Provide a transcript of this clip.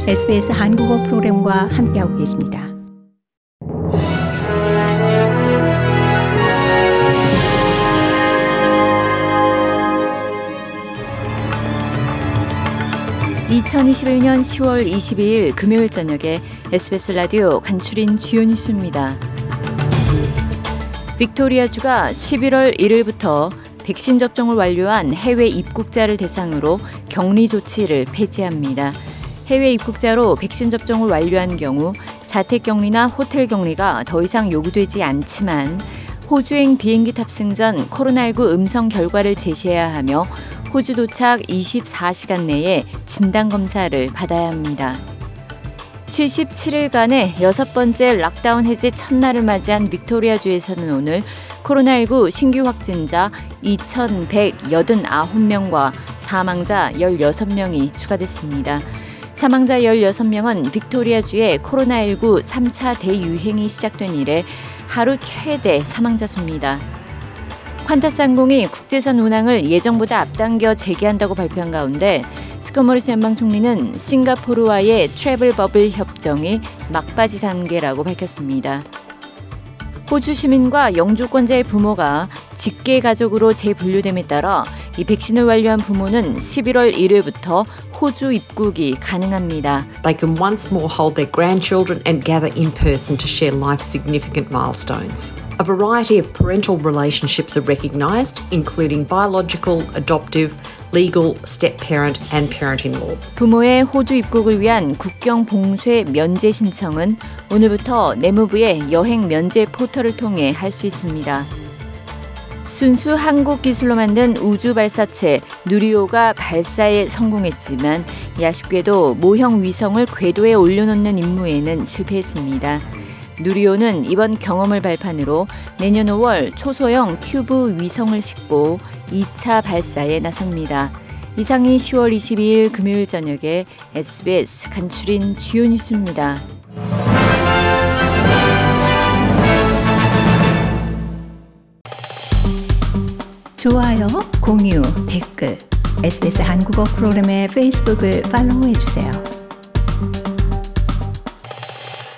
SBS 한국어 프로그램과 함께하고 계십니다. (2021년 10월 22일) 금요일 저녁에 SBS 라디오 간추린 주요 뉴스입니다. 빅토리아주가 11월 1일부터 백신 접종을 완료한 해외 입국자를 대상으로 격리 조치를 폐지합니다. 해외 입국자로 백신 접종을 완료한 경우 자택격리나 호텔 격리가 더 이상 요구되지 않지만 호주행 비행기 탑승 전 코로나19 음성 결과를 제시해야 하며 호주 도착 24시간 내에 진단검사를 받아야 합니다. 77일간의 6번째 락다운 해제 첫날을 맞이한 빅토리아주에서는 오늘 코로나19 신규 확진자 2,189명과 사망자 16명이 추가됐습니다. 사망자 16명은 빅토리아주의 코로나19 3차 대유행이 시작된 이래 하루 최대 사망자 수입니다. 퀀타스 항공이 국제선 운항을 예정보다 앞당겨 재개한다고 발표한 가운데 스콧 모리슨 연방총리는 싱가포르와의 트래블 버블 협정이 막바지 단계라고 밝혔습니다. 호주 시민과 영주권자의 부모가 직계 가족으로 재분류됨에 따라 이 백신을 완료한 부모는 11월 1일부터 호주 입국이 가능합니다. They can once more hold their grandchildren and gather in person to share life's significant milestones. A variety of parental relationships are recognised, including biological, adoptive, legal, step-parent and parent-in-law. 부모의 호주 입국을 위한 국경 봉쇄 면제 신청은 오늘부터 내무부의 여행 면제 포털을 통해 할 수 있습니다. 순수 한국 기술로 만든 우주 발사체 누리호가 발사에 성공했지만 아쉽게도 모형 위성을 궤도에 올려놓는 임무에는 실패했습니다. 누리호는 이번 경험을 발판으로 내년 5월 초소형 큐브 위성을 싣고 2차 발사에 나섭니다. 이상이 10월 22일 금요일 저녁에 SBS 간추린 주요 뉴스입니다. 좋아요, 공유, 댓글, SBS 한국어 프로그램의 페이스북을 팔로우해주세요.